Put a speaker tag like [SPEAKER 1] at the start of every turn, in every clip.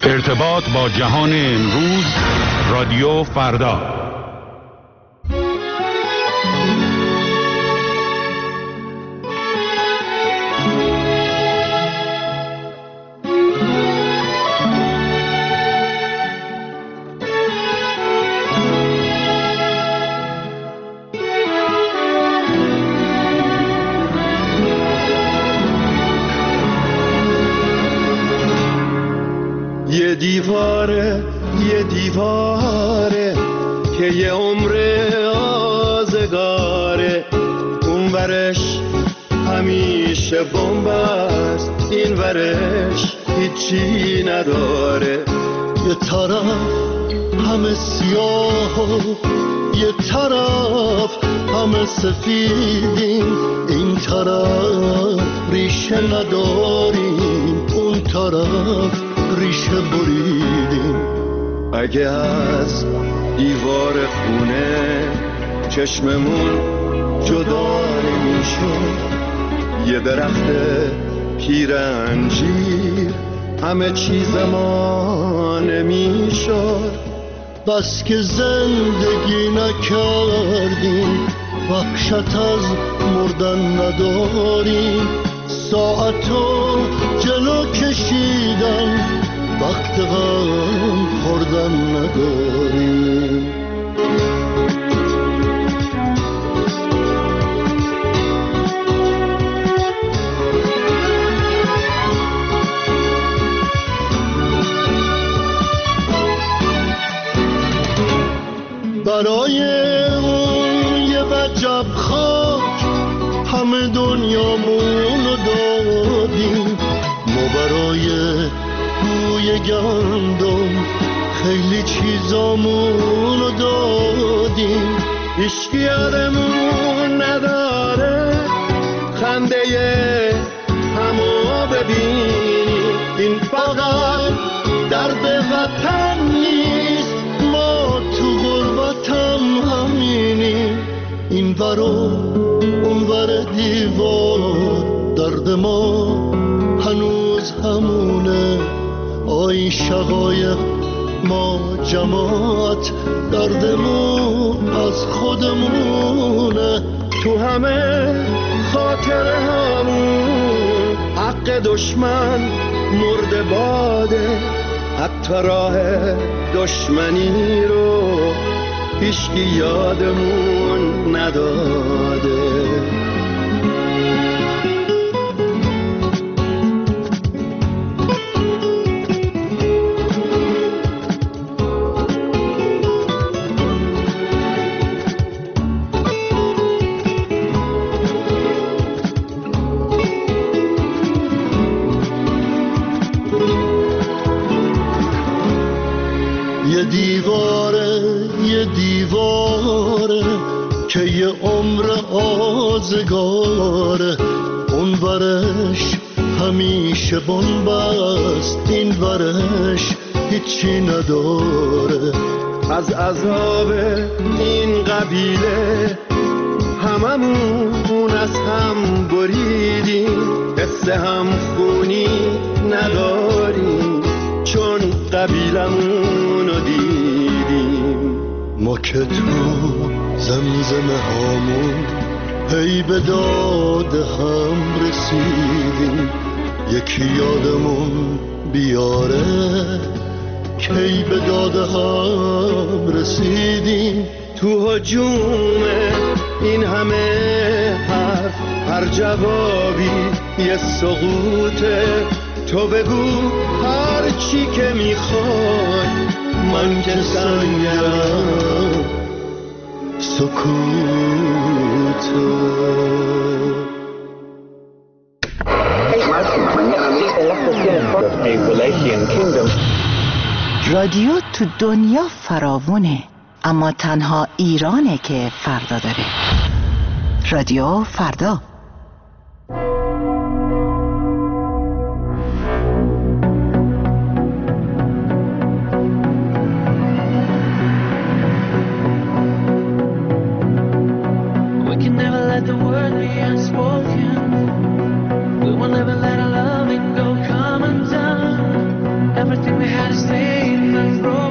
[SPEAKER 1] ارتباط با جهان امروز، رادیو فردا.
[SPEAKER 2] یه دیواره که یه عمر آزگاره، اون ورش همیشه بمب است، این ورش هیچی نداره. یه طرف همه سیاه و یه طرف همه سفیدیم، این طرف ریشه نداریم، اون طرف ریشه بریدیم. اگه از دیوار خونه چشممون جدا نمیشد، یه درخت پیرنجیر همه چیز ما نمیشد. بس که زندگی نکردیم، وحشت از مردن نداریم، ساعتو جلو کشیدن وقت غم خوردن نداریم. برای اون یه وجب خاک همه دنیامون رو دادیم، ما برای بوی گندم خیلی چیزامون رو دادیم. هیچکی یادمون نداره خنده همو ببینیم، این فقط درد وطن نیست، ما تو غربتم همینیم. این ورو اون ور دیوار درد ما هنوز همونه، آی شقایق ما جماعت دردمون از خودمونه. تو همه خاطره همون حق دشمن مرده باده، حتی راه دشمنی رو هیچکی یادمون نداده. یه دیواره که یه عمر آزگاره، اون ورش همیشه بمب است، این ورش هیچی نداره. از عذاب این قبیله هممون از هم بریدیم، قصه هم خونی نداریم چون قبیلمون رو دیدیم. ما که تو زمزمه هامون هی به داد هم رسیدیم، یکی یادمون بیاره کی به داد هم رسیدیم. تو هجوم این همه حرف هر جوابی یه سقوطه، تو بگو هر چی که میخوای، من که سنگم سکوته.
[SPEAKER 3] رادیو تو دنیا فراوونه، اما تنها ایرانه که فردا داره. رادیو فردا.
[SPEAKER 4] Everything we had is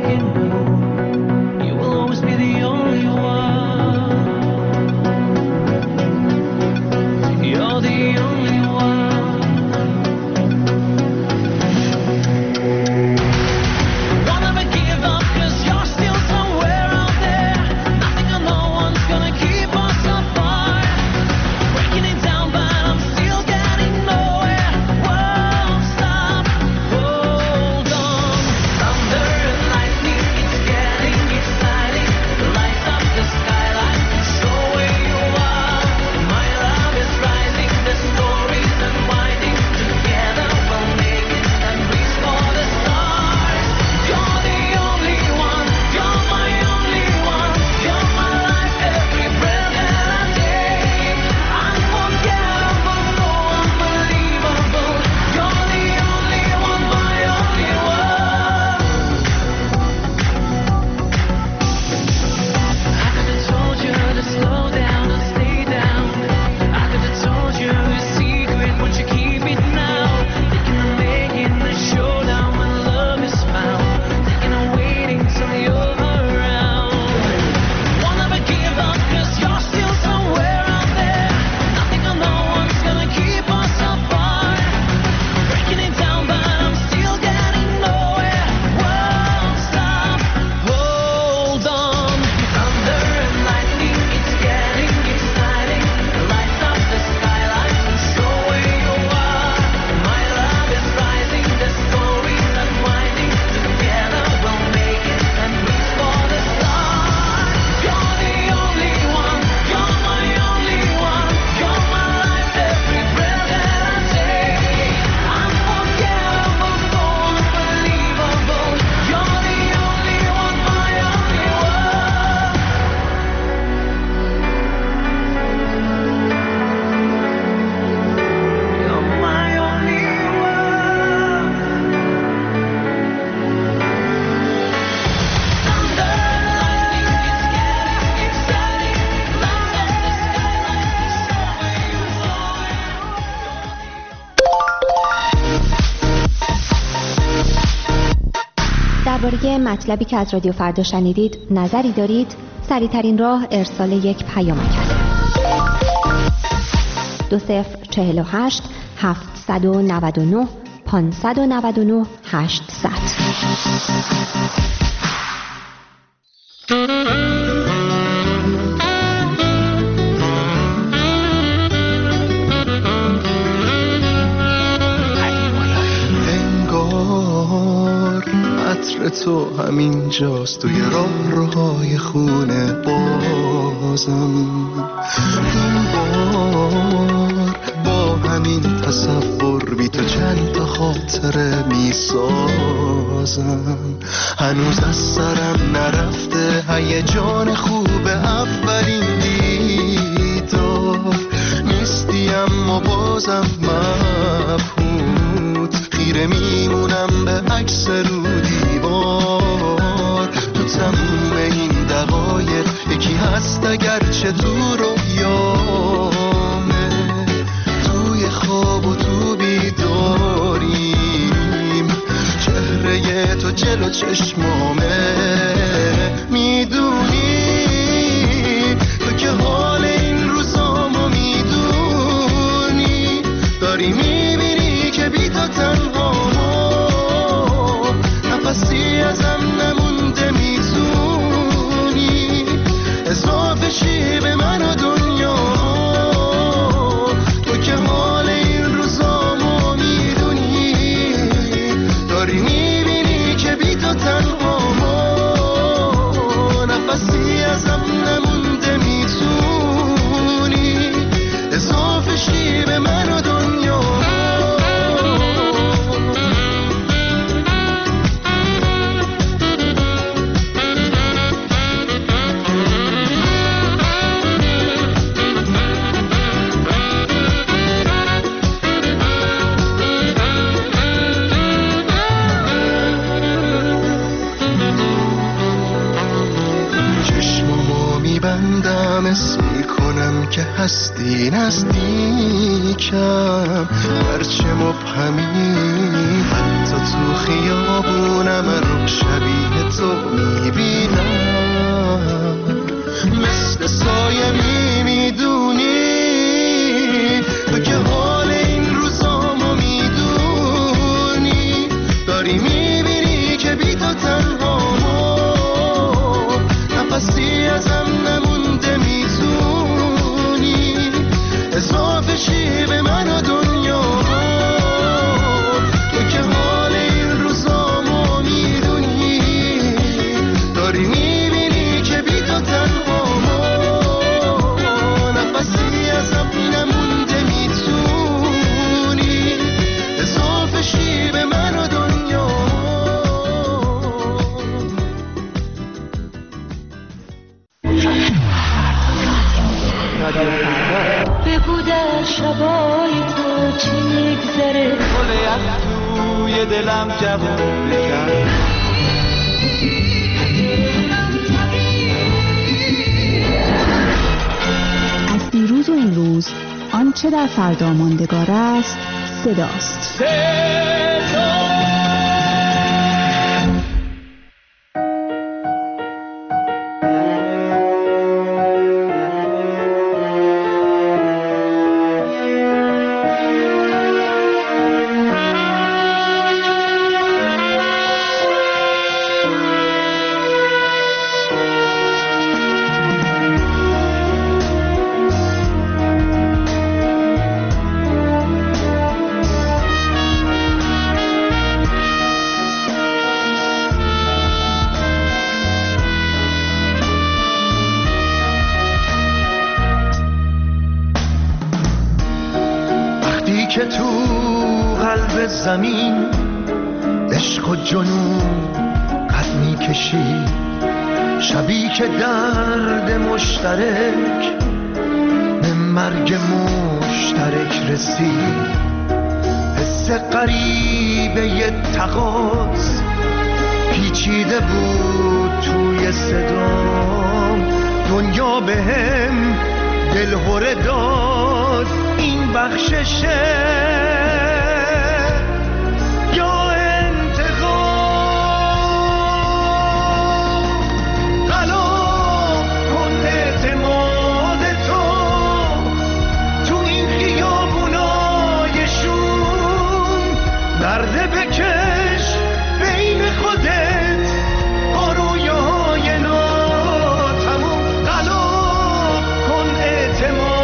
[SPEAKER 4] درباره مطلبی که از رادیو فردا شنیدید نظری دارید؟ سریع‌ترین راه ارسال یک پیامک است. 2048 799 599 800.
[SPEAKER 2] عطر تو همین جاست توی راهروهای خونه بازم. این بار با همین تصور بی تو چند تا خاطره می سازم. هنوز از سرم نرفته هیجان خوب اولین دیدار. نیستی اما بازم مبهوت خیره میمونم به عکس رو دیوار. تو تموم این دقایق یکی هست اگرچه تو رویامه. توی خواب و تو بیداریم چهره تو جلو چشمامه. میدونی تو که حال این روزامو میدونی. داری میبینی که بی تو تنها نفسی ازم نمونده. میتونی اضافه شی به من و دنیا. تو که حال این روزامو میدونی. داری میبینی که بی تو تنها نفسی ازم نمونده. میتونی اضافه شی به من و دنیا. میکنم که هستی نزدیکم هرچه مبهمی. حتی تو خیابونم رو شبیه تو میبینم، مثل سایه میدونی تو که حال این روزامو میدونی، داری میبینی که بی تو تنهامو نفسی ازم نمونده، میتونی اضافه شی به من و دنیا، تو که حال این روزامو میدونی، داری میبینی که بی تو تنهامو نفسی ازم نمونده، میتونی اضافه شی به من و دنیا.
[SPEAKER 5] بگو در شبای تو چی میگذره، گل از توی دلم جوون بکن.
[SPEAKER 6] از دیروز و امروز آنچه در فردا ماندگار است صداست.
[SPEAKER 2] که تو قلب زمین عشق و جنون قد میکشی، شبی که درد مشترک به مرگ مشترک رسید، حس غریبه ی تقاص پیچیده بود توی صدام، دنیا به هم دلهوره داد، این بخششه یا انتقام، غلا کن اعتماد تو این خیابونای شوم، درده بکش بین خودت با رویای ناتموم، غلا کن اعتماد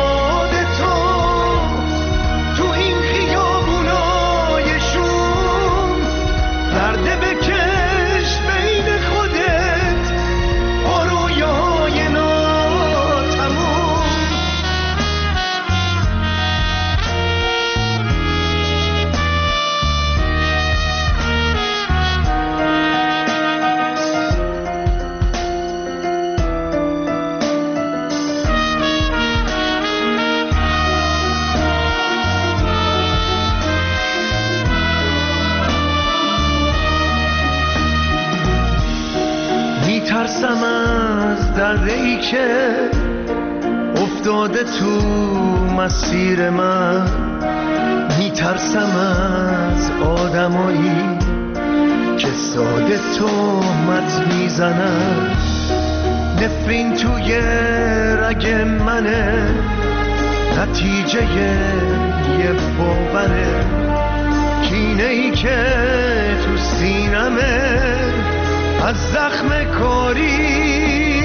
[SPEAKER 2] میترسم از درده‌ای که افتاده تو مسیر من، میترسم از آدمایی که ساده تهمت میزنن، نفرین توی رگ منه، نتیجه یه باوره، کینه‌ای که تو سینمه از زخم کاری